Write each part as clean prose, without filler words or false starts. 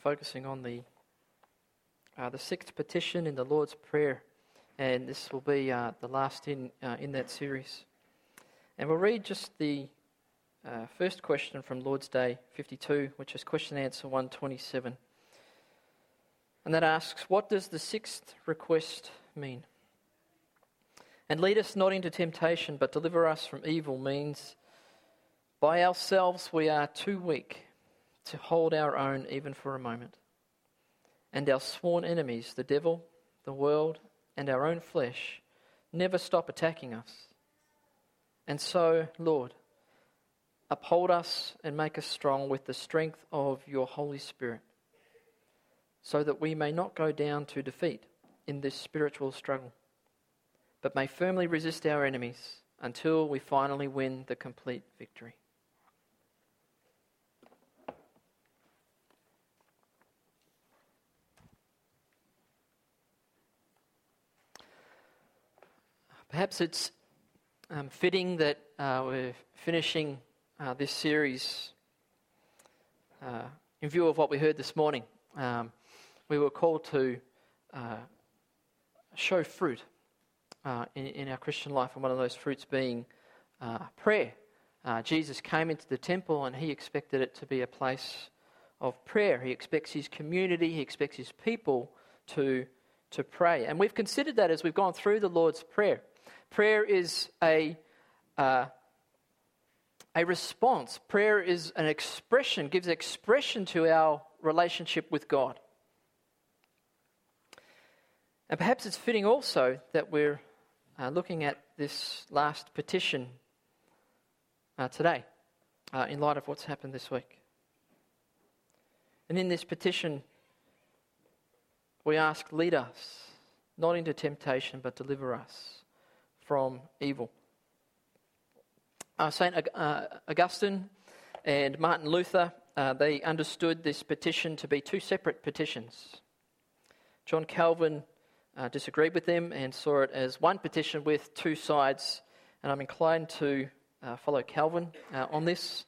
Focusing on the sixth petition in the Lord's Prayer, and this will be the last in that series. And we'll read just the first question from Lord's Day 52, which is question answer 127. And that asks, what does the sixth request mean? And lead us not into temptation, but deliver us from evil means by ourselves we are too weak to hold our own even for a moment. And our sworn enemies, the devil, the world, and our own flesh, never stop attacking us. And so, Lord, uphold us and make us strong with the strength of your Holy Spirit, so that we may not go down to defeat in this spiritual struggle, but may firmly resist our enemies until we finally win the complete victory. Perhaps it's fitting that we're finishing this series in view of what we heard this morning. We were called to show fruit in our Christian life, and one of those fruits being prayer. Jesus came into the temple and he expected it to be a place of prayer. He expects his community, he expects his people to pray. And we've considered that as we've gone through the Lord's Prayer. Prayer is a response. Prayer is an expression, gives expression to our relationship with God. And perhaps it's fitting also that we're looking at this last petition today in light of what's happened this week. And in this petition, we ask, lead us not into temptation, but deliver us from evil. St. Augustine and Martin Luther, they understood this petition to be two separate petitions. John Calvin disagreed with them and saw it as one petition with two sides, and I'm inclined to follow Calvin on this.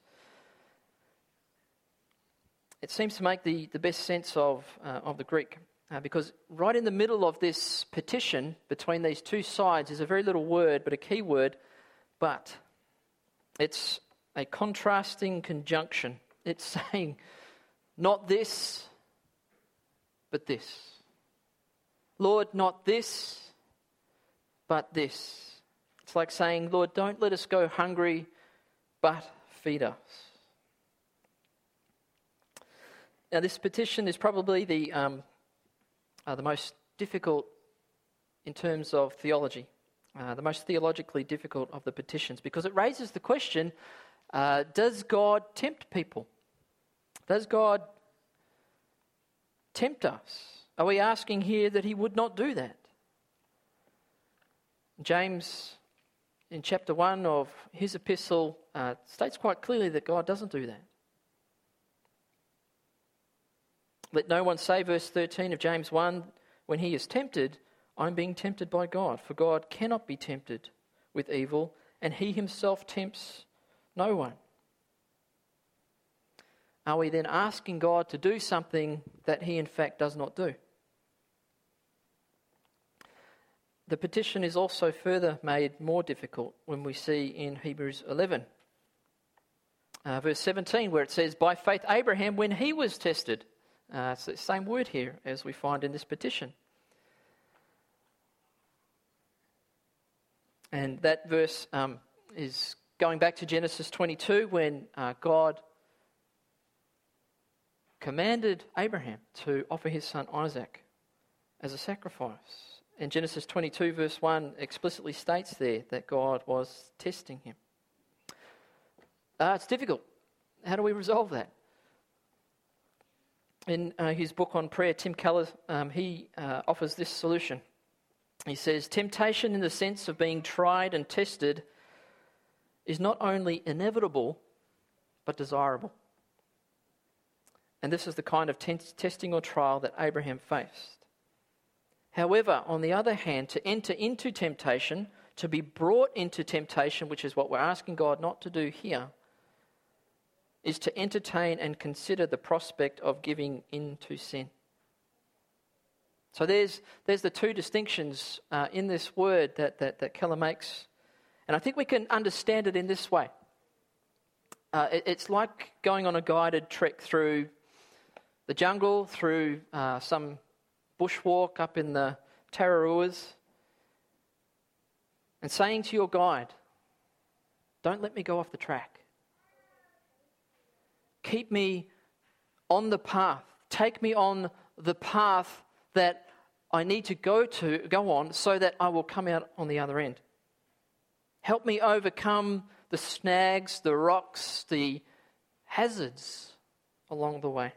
It seems to make the best sense of the Greek. Because right in the middle of this petition, between these two sides, is a very little word, but a key word, but. It's a contrasting conjunction. It's saying, not this, but this. Lord, not this, but this. It's like saying, Lord, don't let us go hungry, but feed us. Now, this petition is probably the most difficult in terms of theology, the most theologically difficult of the petitions, because it raises the question, does God tempt people? Does God tempt us? Are we asking here that he would not do that? James, in chapter 1 of his epistle, states quite clearly that God doesn't do that. Let no one say, verse 13 of James 1, when he is tempted, I'm being tempted by God. For God cannot be tempted with evil, and he himself tempts no one. Are we then asking God to do something that he in fact does not do? The petition is also further made more difficult when we see in Hebrews 11, verse 17, where it says, by faith Abraham, when he was tested. It's the same word here as we find in this petition. And that verse is going back to Genesis 22 when God commanded Abraham to offer his son Isaac as a sacrifice. And Genesis 22 verse 1 explicitly states there that God was testing him. It's difficult. How do we resolve that? In his book on prayer, Tim Keller, he offers this solution. He says, temptation in the sense of being tried and tested is not only inevitable, but desirable. And this is the kind of testing or trial that Abraham faced. However, on the other hand, to enter into temptation, to be brought into temptation, which is what we're asking God not to do here, is to entertain and consider the prospect of giving in to sin. So there's the two distinctions in this word that Keller makes. And I think we can understand it in this way. It's like going on a guided trek through the jungle, through some bushwalk up in the Tararuas, and saying to your guide, don't let me go off the track. Keep me on the path. Take me on the path that I need to go on so that I will come out on the other end. Help me overcome the snags, the rocks, the hazards along the way.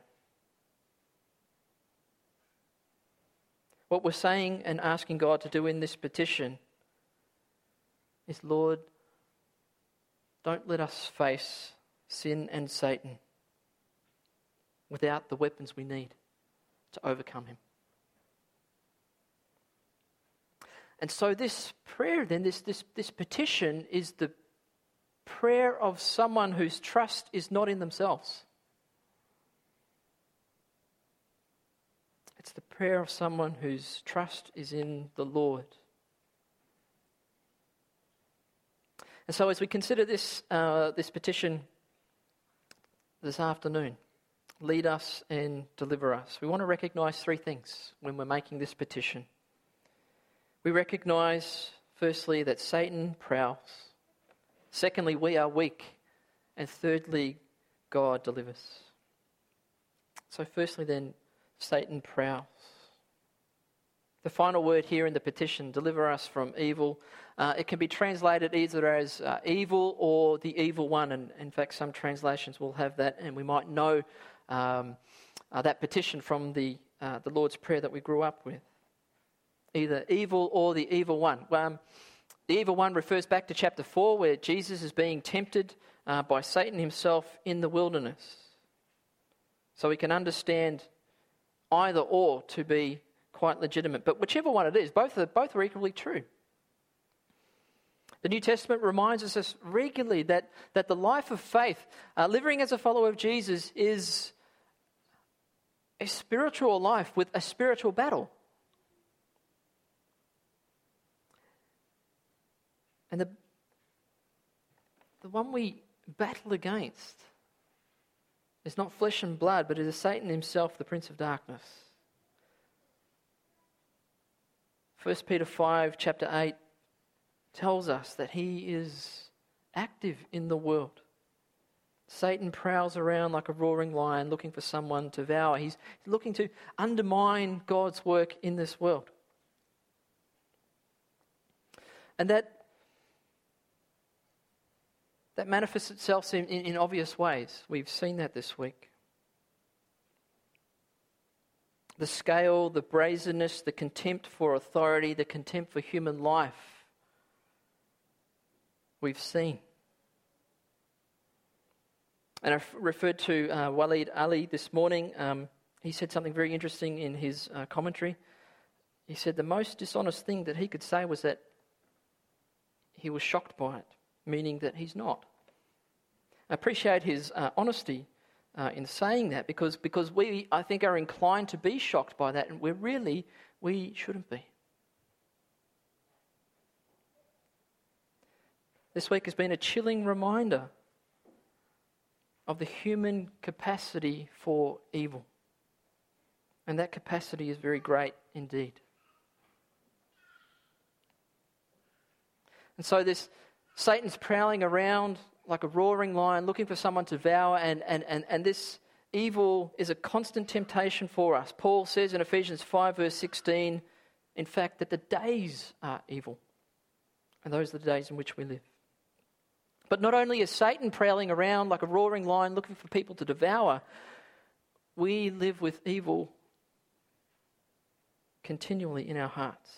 What we're saying and asking God to do in this petition is, Lord, don't let us face sin and Satan without the weapons we need to overcome him. And so this prayer then, this petition is the prayer of someone whose trust is not in themselves. It's the prayer of someone whose trust is in the Lord. And so as we consider this petition this afternoon, lead us and deliver us, we want to recognise three things when we're making this petition. We recognise, firstly, that Satan prowls. Secondly, we are weak. And thirdly, God delivers. So firstly then, Satan prowls. The final word here in the petition, deliver us from evil, it can be translated either as evil or the evil one. And in fact, some translations will have that, and we might know that petition from the Lord's Prayer that we grew up with. Either evil or the evil one. The evil one refers back to chapter 4, where Jesus is being tempted by Satan himself in the wilderness. So we can understand either or to be quite legitimate. But whichever one it is, both are equally true. The New Testament reminds us regularly that the life of faith, living as a follower of Jesus, is a spiritual life with a spiritual battle. And the one we battle against is not flesh and blood, but it is Satan himself, the Prince of Darkness. 1 Peter 5, chapter 8, tells us that he is active in the world. Satan prowls around like a roaring lion looking for someone to devour. He's looking to undermine God's work in this world. And that manifests itself in obvious ways. We've seen that this week. The scale, the brazenness, the contempt for authority, the contempt for human life, we've seen. And I referred to Waleed Ali this morning. He said something very interesting in his commentary. He said the most dishonest thing that he could say was that he was shocked by it, meaning that he's not. I appreciate his honesty in saying that because we, I think, are inclined to be shocked by that, and we shouldn't be. This week has been a chilling reminder of the human capacity for evil. And that capacity is very great indeed. And so this Satan's prowling around like a roaring lion looking for someone to devour, and this evil is a constant temptation for us. Paul says in Ephesians 5 verse 16, in fact, that the days are evil. And those are the days in which we live. But not only is Satan prowling around like a roaring lion looking for people to devour, we live with evil continually in our hearts.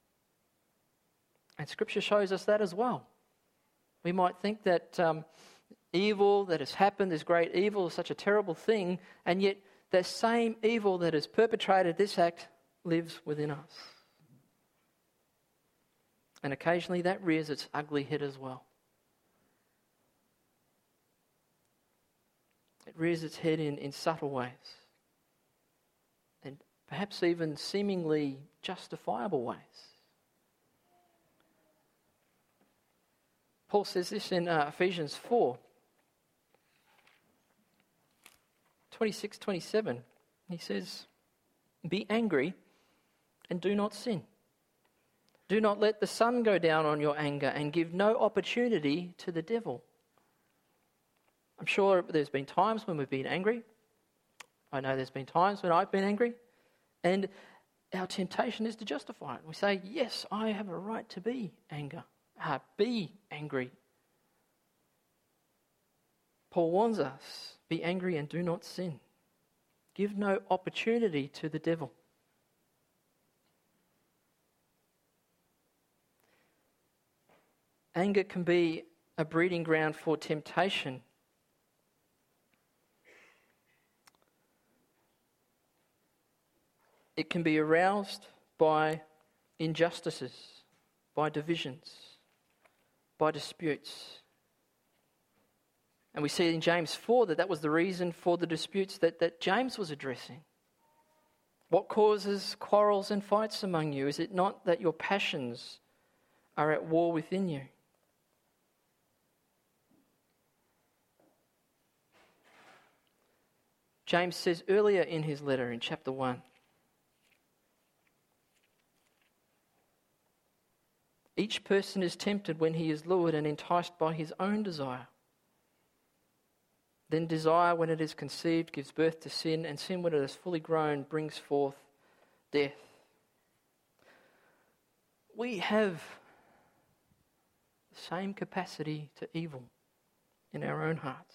And Scripture shows us that as well. We might think that evil that has happened, this great evil, is such a terrible thing, and yet the same evil that has perpetrated this act lives within us. And occasionally that rears its ugly head as well. rears its head in subtle ways, and perhaps even seemingly justifiable ways. Paul says this in Ephesians 4, 26-27. He says, "Be angry and do not sin. Do not let the sun go down on your anger and give no opportunity to the devil." I'm sure there's been times when we've been angry. I know there's been times when I've been angry. And our temptation is to justify it. We say, yes, I have a right to be angry. Paul warns us, be angry and do not sin. Give no opportunity to the devil. Anger can be a breeding ground for temptation. It can be aroused by injustices, by divisions, by disputes. And we see in James 4 that was the reason for the disputes that James was addressing. What causes quarrels and fights among you? Is it not that your passions are at war within you? James says earlier in his letter in chapter 1, each person is tempted when he is lured and enticed by his own desire. Then desire, when it is conceived, gives birth to sin, and sin, when it is fully grown, brings forth death. We have the same capacity to evil in our own hearts.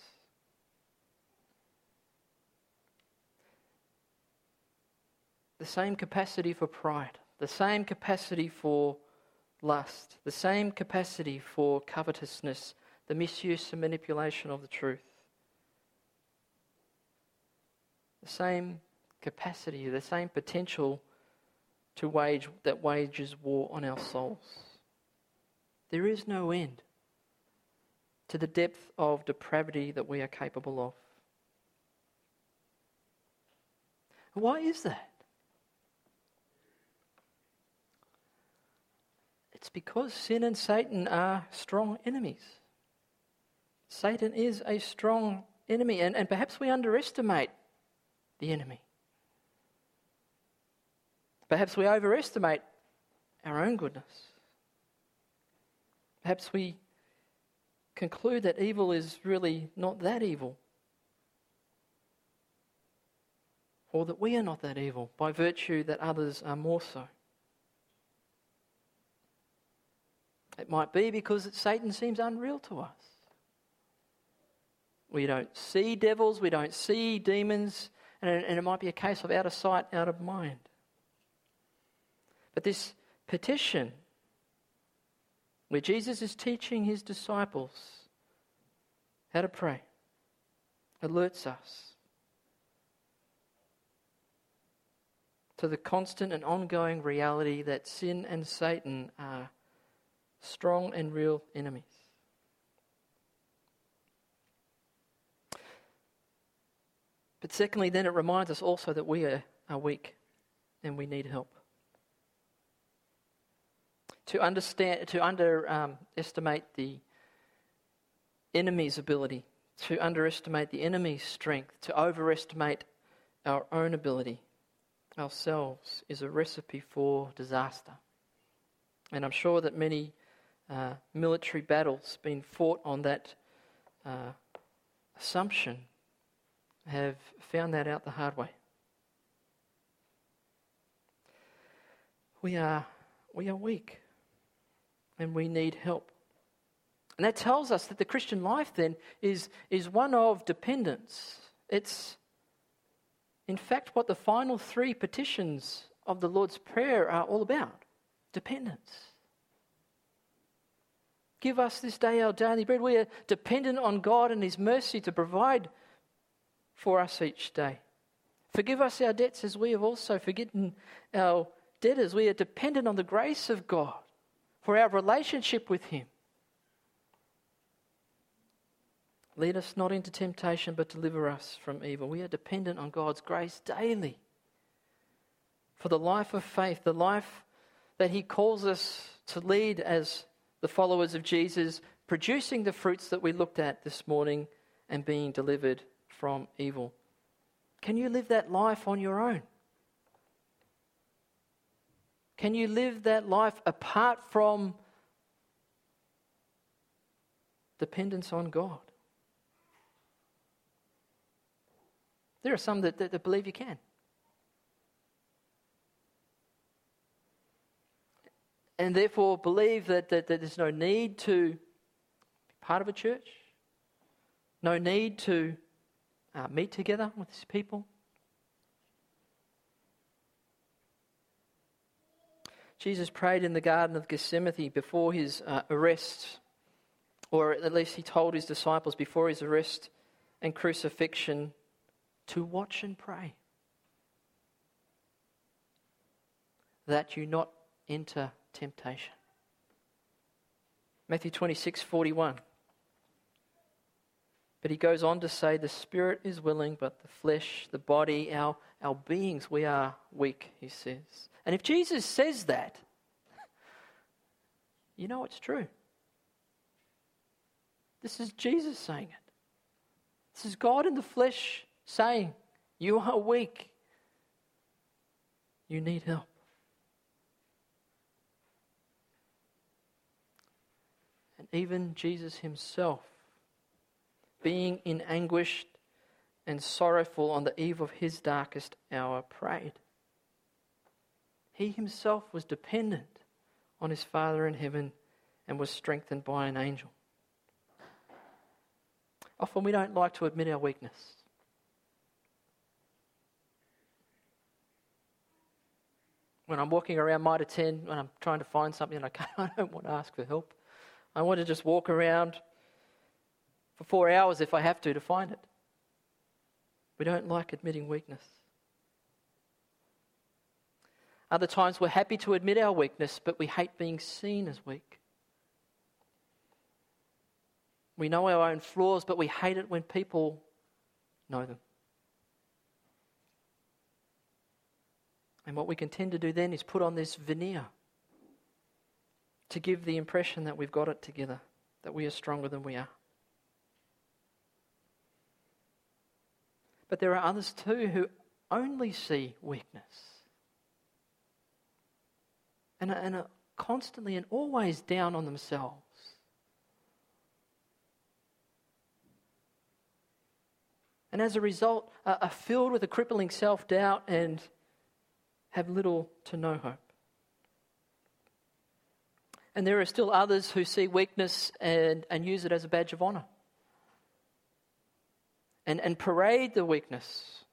The same capacity for pride, the same capacity for lust, the same capacity for covetousness, the misuse and manipulation of the truth. The same capacity, the same potential to wages war on our souls. There is no end to the depth of depravity that we are capable of. Why is that? It's because sin and Satan are strong enemies. Satan is a strong enemy, and perhaps we underestimate the enemy. Perhaps we overestimate our own goodness. Perhaps we conclude that evil is really not that evil, or that we are not that evil by virtue that others are more so. It might be because Satan seems unreal to us. We don't see devils, we don't see demons, and it might be a case of out of sight, out of mind. But this petition, where Jesus is teaching his disciples how to pray, alerts us to the constant and ongoing reality that sin and Satan are strong and real enemies. But secondly, then it reminds us also that we are weak and we need help. To underestimate the enemy's ability, to underestimate the enemy's strength, to overestimate our own ability ourselves is a recipe for disaster. And I'm sure that many military battles being fought on that assumption have found that out the hard way. We are weak and we need help. And that tells us that the Christian life then is one of dependence. It's in fact what the final three petitions of the Lord's Prayer are all about. Dependence. Give us this day our daily bread. We are dependent on God and his mercy to provide for us each day. Forgive us our debts as we have also forgiven our debtors. We are dependent on the grace of God for our relationship with him. Lead us not into temptation, but deliver us from evil. We are dependent on God's grace daily for the life of faith, the life that He calls us to lead as the followers of Jesus, producing the fruits that we looked at this morning and being delivered from evil. Can you live that life on your own? Can you live that life apart from dependence on God? There are some that believe you can. And therefore believe that there's no need to be part of a church, no need to meet together with these people. Jesus prayed in the Garden of Gethsemane before his arrest, or at least he told his disciples before his arrest and crucifixion to watch and pray, that you not enter temptation. Matthew 26:41. But he goes on to say, the spirit is willing, but the flesh, the body, our beings, we are weak, he says. And if Jesus says that, you know it's true. This is Jesus saying it. This is God in the flesh saying, you are weak. You need help. And even Jesus himself, being in anguish and sorrowful on the eve of his darkest hour, prayed. He himself was dependent on his Father in heaven and was strengthened by an angel. Often we don't like to admit our weakness. When I'm walking around Mitre 10 and I'm trying to find something, I don't want to ask for help. I want to just walk around for 4 hours if I have to find it. We don't like admitting weakness. Other times we're happy to admit our weakness, but we hate being seen as weak. We know our own flaws, but we hate it when people know them. And what we can tend to do then is put on this veneer to give the impression that we've got it together, that we are stronger than we are. But there are others too who only see weakness and are constantly and always down on themselves. And as a result, are filled with a crippling self-doubt and have little to no hope. And there are still others who see weakness and use it as a badge of honour. And parade the weakness.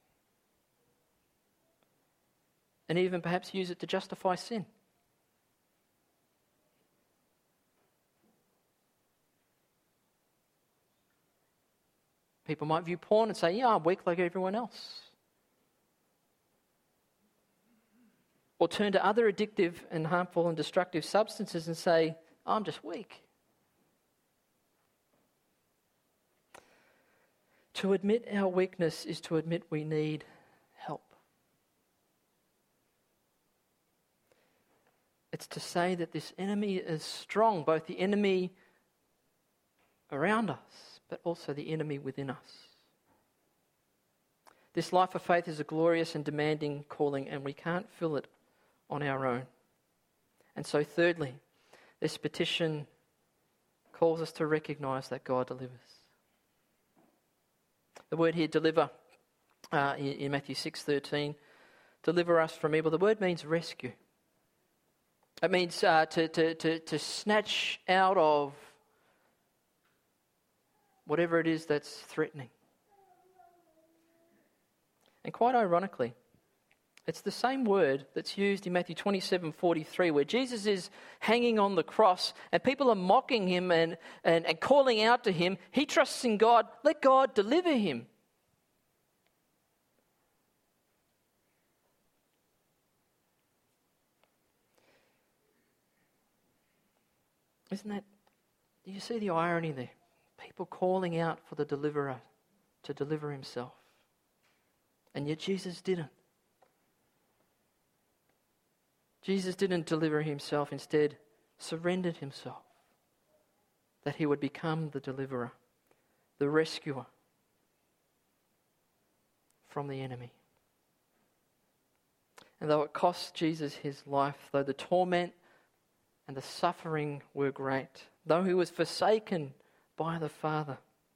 And even perhaps use it to justify sin. People might view porn and say, yeah, I'm weak like everyone else. Or turn to other addictive and harmful and destructive substances and say, I'm just weak. To admit our weakness is to admit we need help. It's to say that this enemy is strong, both the enemy around us, but also the enemy within us. This life of faith is a glorious and demanding calling, and we can't fill it on our own. And so thirdly, this petition calls us to recognise that God delivers. The word here, deliver, in Matthew 6:13, deliver us from evil. The word means rescue. It means to snatch out of whatever it is that's threatening. And quite ironically, it's the same word that's used in Matthew 27:43, where Jesus is hanging on the cross and people are mocking him and calling out to him. He trusts in God. Let God deliver him. Isn't that, do you see the irony there? People calling out for the deliverer to deliver himself. And yet Jesus didn't. Jesus didn't deliver himself, instead surrendered himself, that he would become the deliverer, the rescuer from the enemy. And though it cost Jesus his life, though the torment and the suffering were great, though he was forsaken by the Father,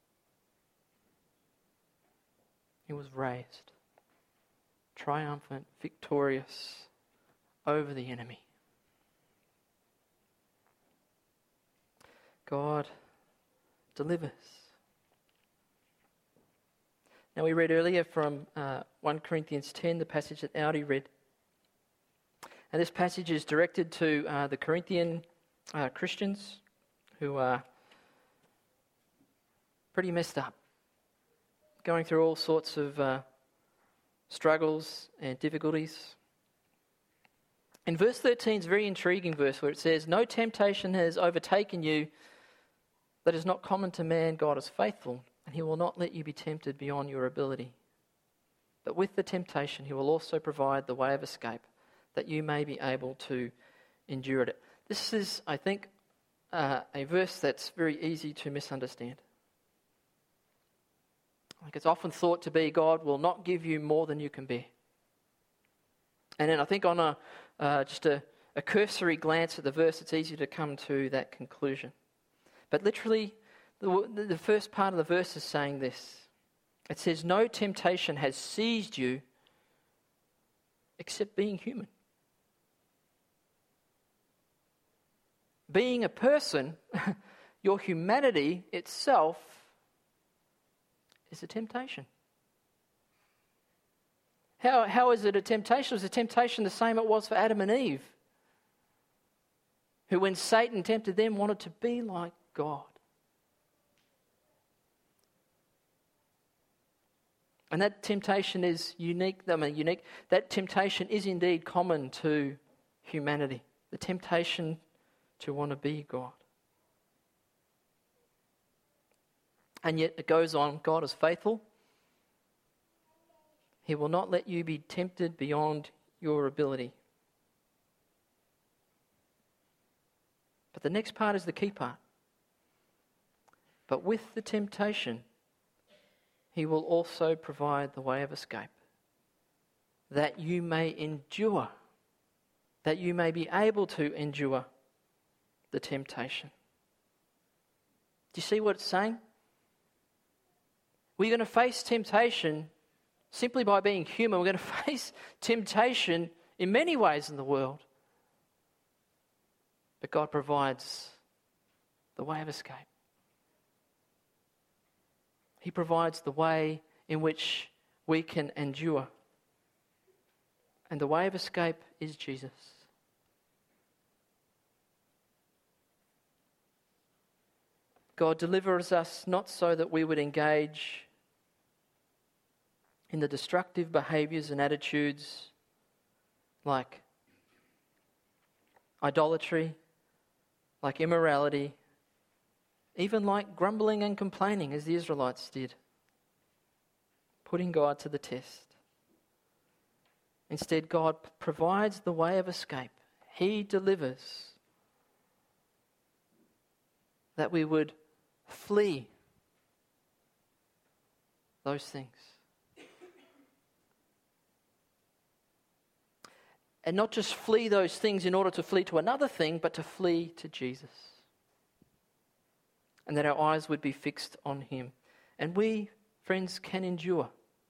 he was raised, triumphant, victorious over the enemy. God delivers. Now, we read earlier from 1 Corinthians 10, the passage that Audi read. And this passage is directed to the Corinthian Christians who are pretty messed up, going through all sorts of struggles and difficulties. In verse 13 is a very intriguing verse where it says, "No temptation has overtaken you that is not common to man. God is faithful, and he will not let you be tempted beyond your ability. But with the temptation, he will also provide the way of escape, that you may be able to endure it." This is, I think, a verse that's very easy to misunderstand. Like, it's often thought to be, God will not give you more than you can bear. And then I think on just a cursory glance at the verse, it's easy to come to that conclusion. But literally, the first part of the verse is saying this. It says, "No temptation has seized you except being human." Being a person, your humanity itself is a temptation. How is it a temptation? It was a temptation the same it was for Adam and Eve, who, when Satan tempted them, wanted to be like God. And that temptation is unique. That temptation is indeed common to humanity. The temptation to want to be God. And yet it goes on, God is faithful. He will not let you be tempted beyond your ability. But the next part is the key part. But with the temptation, he will also provide the way of escape, that you may endure, that you may be able to endure the temptation. Do you see what it's saying? We're going to face temptation simply by being human. We're going to face temptation in many ways in the world. But God provides the way of escape. He provides the way in which we can endure. And the way of escape is Jesus. God delivers us not so that we would engage in the destructive behaviours and attitudes like idolatry, like immorality, even like grumbling and complaining as the Israelites did, putting God to the test. Instead, God provides the way of escape. He delivers, that we would flee those things. And not just flee those things in order to flee to another thing, but to flee to Jesus. And that our eyes would be fixed on him. And we, friends, can endure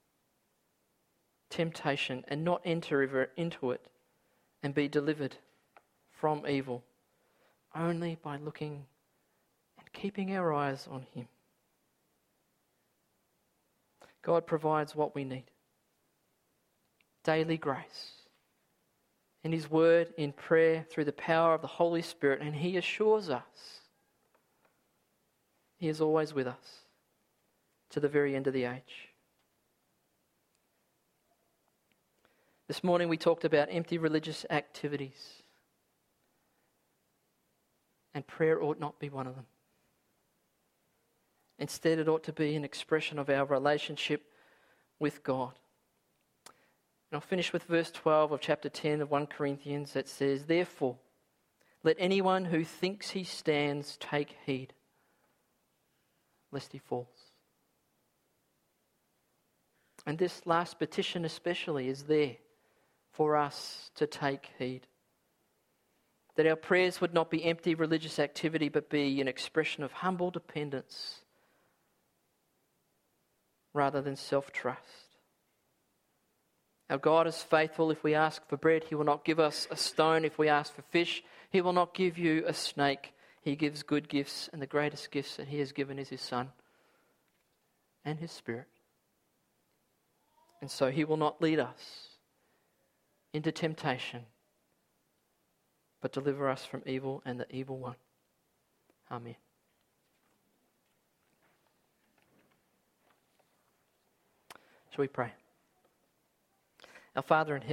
temptation and not enter into it and be delivered from evil only by looking and keeping our eyes on him. God provides what we need. Daily grace. In his word, in prayer, through the power of the Holy Spirit, and he assures us he is always with us to the very end of the age. This morning we talked about empty religious activities, and prayer ought not be one of them. Instead, it ought to be an expression of our relationship with God. And I'll finish with verse 12 of chapter 10 of 1 Corinthians that says, "Therefore, let anyone who thinks he stands take heed, lest he falls." And this last petition especially is there for us to take heed. That our prayers would not be empty religious activity, but be an expression of humble dependence rather than self-trust. Our God is faithful. If we ask for bread, He will not give us a stone. If we ask for fish, He will not give you a snake. He gives good gifts, and the greatest gifts that He has given is His Son and His Spirit. And so He will not lead us into temptation, but deliver us from evil and the evil one. Amen. Shall we pray? Our Father in heaven,